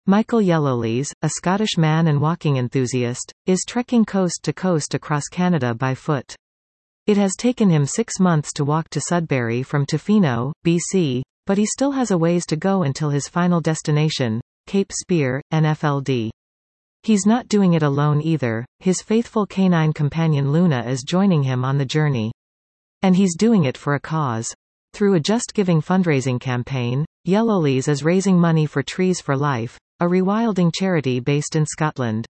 Michael Yellowlees, a Scottish man and walking enthusiast, is trekking coast to coast across Canada by foot. It has taken him 6 months to walk to Sudbury from Tofino, BC, but he still has a ways to go until his final destination, Cape Spear, NFLD. He's not doing it alone either, his faithful canine companion Luna is joining him on the journey. And he's doing it for a cause. Through a Just Giving fundraising campaign, Yellowlees is raising money for Trees for Life, a rewilding charity based in Scotland.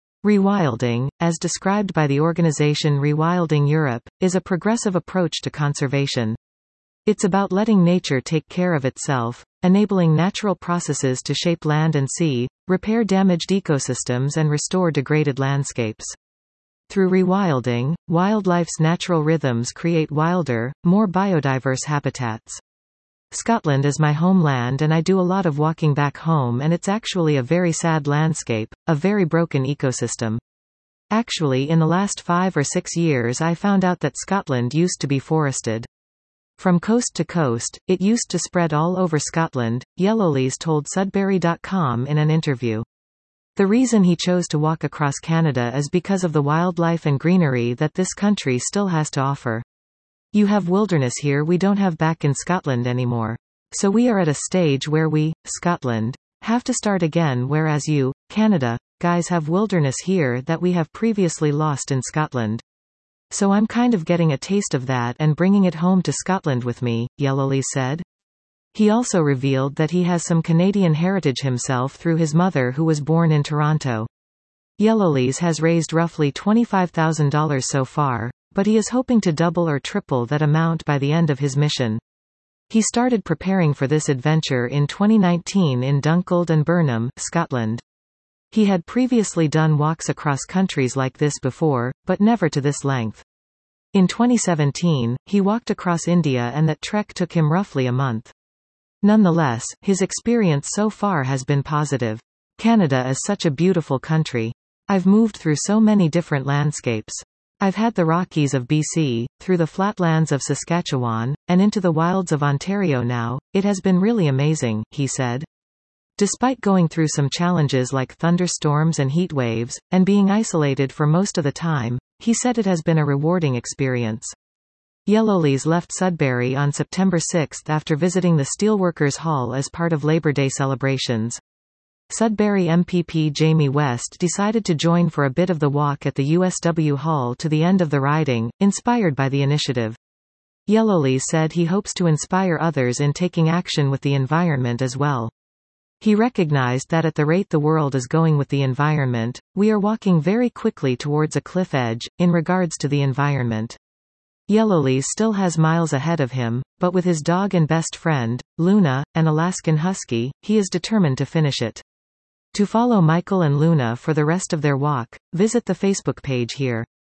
Rewilding, as described by the organization Rewilding Europe, is a progressive approach to conservation. It's about letting nature take care of itself, enabling natural processes to shape land and sea, repair damaged ecosystems and restore degraded landscapes. Through rewilding, wildlife's natural rhythms create wilder, more biodiverse habitats. Scotland is my homeland and I do a lot of walking back home, and it's actually a very sad landscape, a very broken ecosystem. Actually, in the last 5 or 6 years I found out that Scotland used to be forested. From coast to coast, it used to spread all over Scotland, Yellowlees told Sudbury.com in an interview. The reason he chose to walk across Canada is because of the wildlife and greenery that this country still has to offer. You have wilderness here we don't have back in Scotland anymore. So we are at a stage where we, Scotland, have to start again, whereas you, Canada, guys have wilderness here that we have previously lost in Scotland. So I'm kind of getting a taste of that and bringing it home to Scotland with me, Yellowlees said. He also revealed that he has some Canadian heritage himself through his mother who was born in Toronto. Yellowlees has raised roughly $25,000 so far, but he is hoping to double or triple that amount by the end of his mission. He started preparing for this adventure in 2019 in Dunkeld and Burnham, Scotland. He had previously done walks across countries like this before, but never to this length. In 2017, he walked across India and that trek took him roughly a month. Nonetheless, his experience so far has been positive. Canada is such a beautiful country. I've moved through so many different landscapes. I've had the Rockies of BC, through the flatlands of Saskatchewan, and into the wilds of Ontario now. It has been really amazing, he said. Despite going through some challenges like thunderstorms and heat waves, and being isolated for most of the time, he said it has been a rewarding experience. Yellowlees left Sudbury on September 6 after visiting the Steelworkers Hall as part of Labor Day celebrations. Sudbury MPP Jamie West decided to join for a bit of the walk at the USW Hall to the end of the riding, inspired by the initiative. Yellowlees said he hopes to inspire others in taking action with the environment as well. He recognized that at the rate the world is going with the environment, we are walking very quickly towards a cliff edge, in regards to the environment. Yellowlees still has miles ahead of him, but with his dog and best friend, Luna, an Alaskan Husky, he is determined to finish it. To follow Michael and Luna for the rest of their walk, visit the Facebook page here.